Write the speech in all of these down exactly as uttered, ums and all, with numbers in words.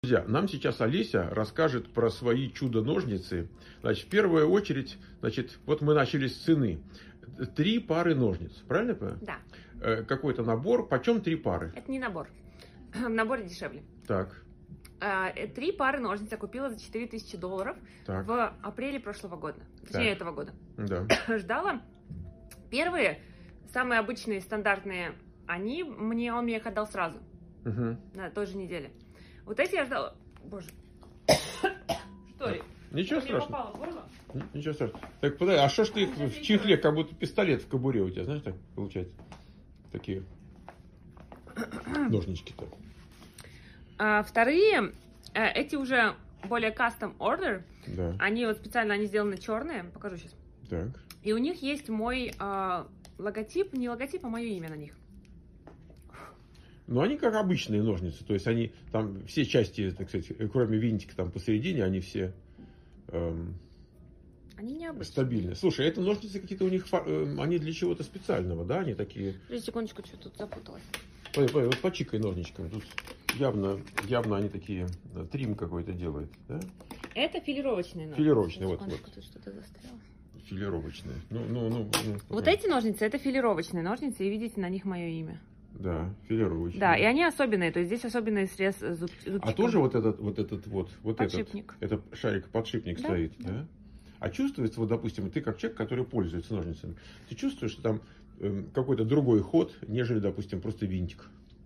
Друзья, нам сейчас Олеся расскажет про свои чудо-ножницы. Значит, в первую очередь, значит, вот мы начали с цены. Три пары ножниц, правильно я понимаю? Да. Э, какой-то набор. Почем три пары? Это не набор. В наборе дешевле. Так. А, Три пары ножниц я купила за четыре тысячи долларов Так. в апреле прошлого года. Точнее, Так. этого года. Да. Ждала. Первые, самые обычные, стандартные, они мне, он мне их отдал сразу. Угу. На той же неделе. Вот эти я ждала. Боже. Что ли? Ничего Мне страшного. попало в горло. Н- Ничего страшного. Так, подожди, а что ж ты их в чехле, как будто пистолет в кобуре у тебя, знаешь, так получается? Такие ножнички-то. А, вторые, э, эти уже более custom order. Да. Они вот специально, они сделаны черные. Покажу сейчас. Так. И у них есть мой э, логотип, не логотип, а мое имя на них. Но они как обычные ножницы, то есть они там все части, так сказать, кроме винтика там посередине, они все эм, Они необычные. стабильные. Слушай, это ножницы какие-то у них, фа- эм, они для чего-то специального, да? Они такие. Подожди секундочку, что тут запуталась. Пой- пой, Вот почикай ножничками. Тут явно, явно они такие, да, трим какой-то делает, да? Это филировочные ножницы. Филировочные, вот, Секундочку, вот. тут что-то застряло. Филировочные. Ну, ну, ну, ну, Вот ну. эти ножницы, это филировочные ножницы, и видите на них мое имя. Да, филировочные. Да, и они особенные, то есть здесь особенный срез зуб, А зубчиком. тоже вот этот, вот этот вот, вот Подшипник. этот, это шарик-подшипник Да, стоит, да. да? А чувствуется, вот, допустим, ты как человек, который пользуется ножницами, ты чувствуешь, что там эм, какой-то другой ход, нежели, допустим, просто винтик?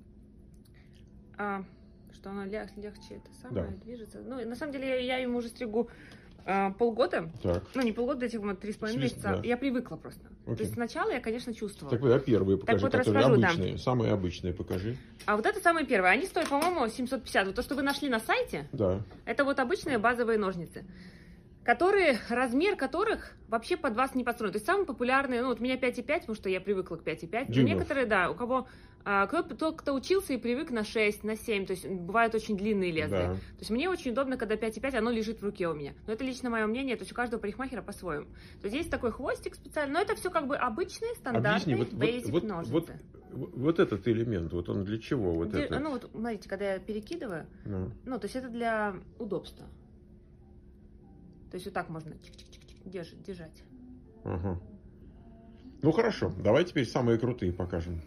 А, что оно лег- легче это самое Да. движется. Ну, и на самом деле, я, я ему уже стригу а, полгода. Так. Ну, не полгода, этих вот три с половиной Свист, месяца. да. Я привыкла просто. Окей. То есть сначала я, конечно, чувствовала. Так, а первые покажи, вот которые расскажу, да. обычные, самые обычные покажи. А вот это самые первые. Они стоят, по-моему, семьсот пятьдесят. Вот то, что вы нашли на сайте, Да. это вот обычные базовые ножницы, которые, размер которых вообще под вас не подстроен. То есть самые популярные, ну вот у меня пять и пять, потому что я привыкла к пять и пять. Но Дюймов. некоторые, да, у кого, а, кто, кто, кто учился и привык на шесть, на семь, то есть бывают очень длинные лезвия. Да. То есть мне очень удобно, когда пять и пять, оно лежит в руке у меня. Но это лично мое мнение, то есть у каждого парикмахера по-своему. То есть есть такой хвостик специальный, но это все как бы обычные, стандартные, Объясни, вот, basic вот, вот, ножницы. вот, вот этот элемент, вот он для чего? Вот Де- это? Ну вот, смотрите, когда я перекидываю, Ну. ну, то есть это для удобства. То есть вот так можно чик-чик-чик-чик держ- держать. Ага. Ну хорошо, давай теперь самые крутые покажем.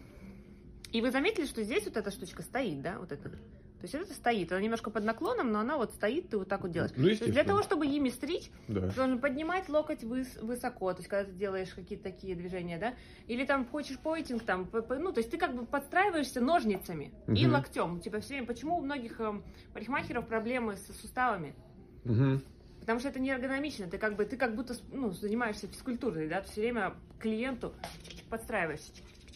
И вы заметили, что здесь вот эта штучка стоит, да? Вот это. То есть это стоит. Она немножко под наклоном, но она вот стоит, ты вот так вот делаешь. Ну, То есть для естественно. того, чтобы ими стричь, Да. ты должен поднимать локоть выс- высоко. То есть когда ты делаешь какие-то такие движения, да? Или там хочешь пойтинг, там, п- п- ну, то есть ты как бы подстраиваешься ножницами и Мгм. локтем. У тебя все время... Почему у многих эм, парикмахеров проблемы с суставами? Угу. Потому что это не эргономично, ты как бы, ты как будто ну, занимаешься физкультурой, да, ты все время клиенту подстраиваешься.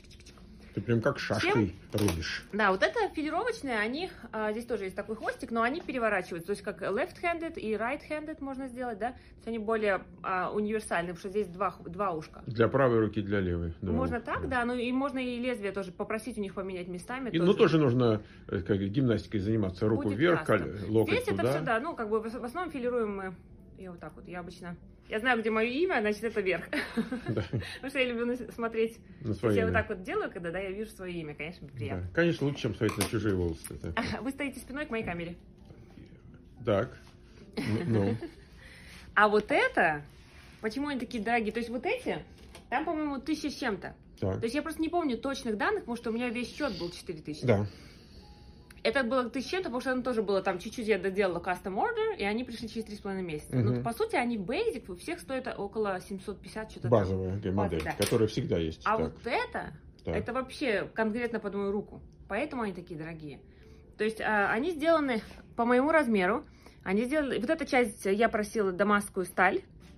Ты прям как шашкой рубишь. Да, вот это филировочные, они, а, здесь тоже есть такой хвостик, но они переворачиваются, то есть как left-handed и right-handed можно сделать, да, то есть они более а, универсальные, потому что здесь два, два ушка. Для правой руки, для левой. Да. Можно так, да, ну и можно и лезвие тоже попросить у них поменять местами. И, ну тоже нужно э, как гимнастикой заниматься, руку Будет вверх, кастом. коль- локоть Здесь туда. это все, да, ну как бы в в основном филируем мы, я вот так вот, я обычно, я знаю, где мое имя, значит это вверх. Да. Потому что я люблю на- смотреть, На если свои я вот имя. так вот делаю, когда да, я вижу свое имя, конечно, приятно. Да. Конечно, лучше, чем смотреть на чужие волосы. Это. Вы стоите спиной к моей камере. Так. Ну, ну. А вот это, почему они такие дорогие? То есть вот эти, там, по-моему, тысяча с чем-то. Так. То есть я просто не помню точных данных, потому что у меня весь счет был четыре тысячи. Да. Это было тысяча с чем-то, потому что оно тоже было там чуть-чуть, я доделала custom order, и они пришли через три с половиной месяца. Мгм. Ну, по сути, они basic, у всех стоят около семьсот пятьдесят, что-то там. Базовая модель, да. которая всегда есть. А Так. вот это, Так. это вообще конкретно под мою руку. Поэтому они такие дорогие. То есть а, они сделаны по моему размеру. Они сделали... Вот эта часть я просила дамасскую сталь,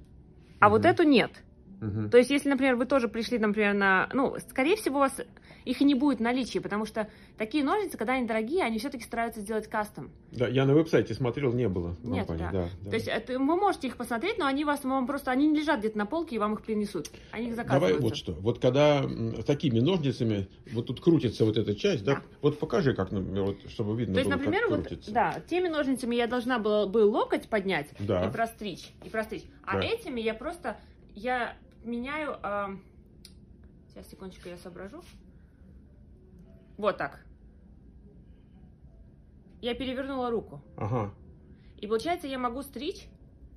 а Мгм. вот эту нет. Мгм. То есть, если, например, вы тоже пришли, например, на... Ну, скорее всего, у вас их и не будет в наличии, потому что такие ножницы, когда они дорогие, они все-таки стараются сделать кастом. Да, я на веб-сайте смотрел, не было. в Нет, компании, да. да, да. То есть, это, вы можете их посмотреть, но они вас вам просто... Они не лежат где-то на полке, и вам их принесут. Они их заказывают. Давай вот что. Вот когда м, такими ножницами, вот тут крутится вот эта часть, да? Да. Вот покажи, как, ну, вот, чтобы видно То есть, было, например, как вот, крутится. да, теми ножницами я должна была бы локоть поднять Да. и простричь, и простричь. А Да. этими я просто, я меняю, а, сейчас, секундочку, я соображу. Вот так. я перевернула руку. Ага. И получается, я могу стричь,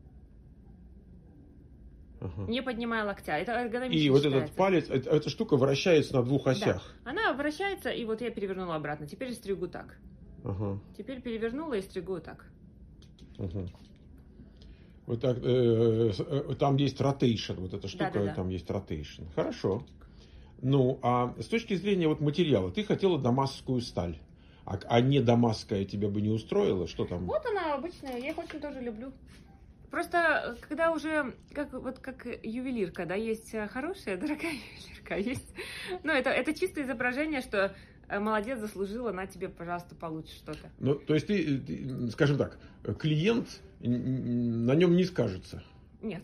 Ага. не поднимая локтя. Это эргономично И вот считается. этот палец, эта, эта штука вращается на двух осях. Да. Она вращается, и вот я перевернула обратно. Теперь стригу так. Ага. Теперь перевернула и стригу так. Ага. Вот так, э, э, там есть ротейшн, вот эта штука, Да-да-да. там есть ротейшн. Хорошо. Ну, а с точки зрения вот материала, ты хотела дамасскую сталь, а, а не дамасская тебя бы не устроила? Что там? Вот она обычная, я их очень тоже люблю. Просто, когда уже, как, вот как ювелирка, да, есть хорошая, дорогая ювелирка, а есть, ну, это, это чисто изображение, что молодец, заслужила, на тебе, пожалуйста, получишь что-то. Ну, то есть ты, ты, скажем так, клиент на нем не скажется? Нет.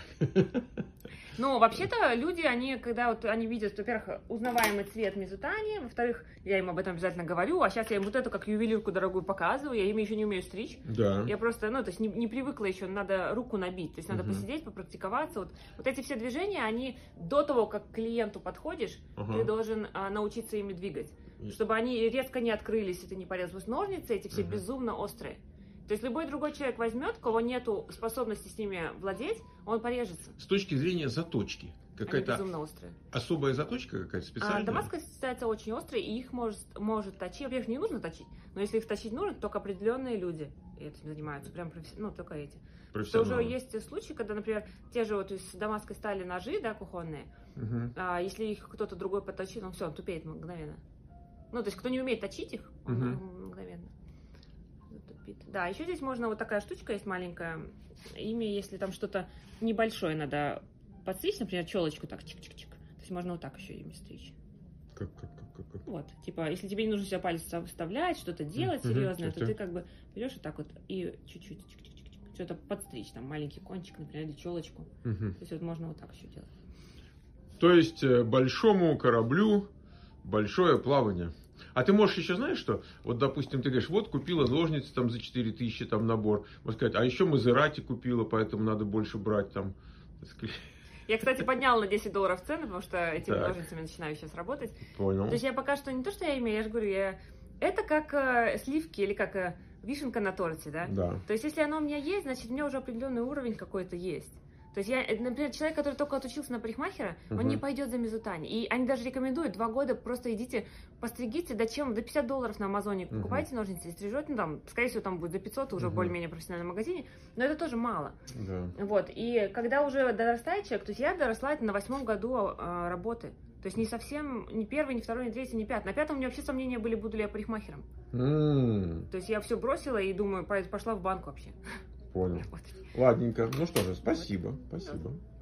Ну, вообще-то люди, они, когда вот они видят, во-первых, узнаваемый цвет Мизутани, во-вторых, я им об этом обязательно говорю, а сейчас я им вот эту как ювелирку дорогую показываю, я им еще не умею стричь. Да. Я просто, ну, то есть не, не привыкла еще, надо руку набить, то есть надо Мгм. посидеть, попрактиковаться. Вот, вот эти все движения, они до того, как к клиенту подходишь, Ага. ты должен а, научиться ими двигать, чтобы они резко не открылись, это не полезно. Потому что ножницы эти все Мгм. безумно острые. То есть любой другой человек возьмет, у кого нету способности с ними владеть, он порежется. С точки зрения заточки, Они какая-то безумно острые. особая заточка какая-то А специальная? дамасская считается очень острой, и их может, может точить. Во-первых, не нужно точить, но если их точить нужно, только определенные люди этим занимаются, прям професси- ну, только эти. Что уже Профессионалы. есть случаи, когда, например, те же вот из дамасской стали ножи, да, кухонные, Мгм. а если их кто-то другой поточит, он все, он тупеет мгновенно. Ну, то есть, кто не умеет точить их, он Мгм. мгновенно затупит. Да, еще здесь можно, вот такая штучка есть маленькая, ими, если там что-то небольшое надо подстричь, например, челочку так, чик-чик-чик, то есть можно вот так еще ими стричь. Как, как, как, как, как? Вот, типа, если тебе не нужно себя палец вставлять, что-то делать Мгм, серьезное, то чё-чё. ты как бы берешь вот так вот и чуть-чуть чик-чик-чик-чик, что-то подстричь, там, маленький кончик, например, или челочку. Мгм. То есть вот можно вот так еще делать. То есть э, большому кораблю большое плавание. А ты можешь еще, знаешь что? Вот, допустим, ты говоришь, вот купила ножницы там за четыре тысячи там набор. Можно сказать, а еще Мазерати купила, поэтому надо больше брать там. Я, кстати, подняла на десять долларов цены, потому что этими Так. ножницами начинаю сейчас работать. Понял. То есть я пока что не то, что я имею, я же говорю, я... это как э, сливки или как э, вишенка на торте, да? Да. То есть если оно у меня есть, значит, у меня уже определенный уровень какой-то есть. То есть я, э, например, человек, который только отучился на парикмахера, Мгм. он не пойдет за Мизутани. И они даже рекомендуют два года просто идите, постригите, до чем, до пятьдесят долларов на Амазоне Мгм. покупайте ножницы и стрижете, ну там, скорее всего, там будет за пятьсот уже в Мгм. более-менее профессиональном магазине, но это тоже мало. Да. Вот, и когда уже дорастает человек, то есть я доросла это на восьмом году э, работы. То есть не совсем, ни первый, ни второй, ни третий, ни пятый. На пятом у меня вообще сомнения были, буду ли я парикмахером. М, То есть я все бросила и думаю, пойду- пошла в банк вообще. Понял. работать. Ладненько. Ну что же, спасибо. Спасибо.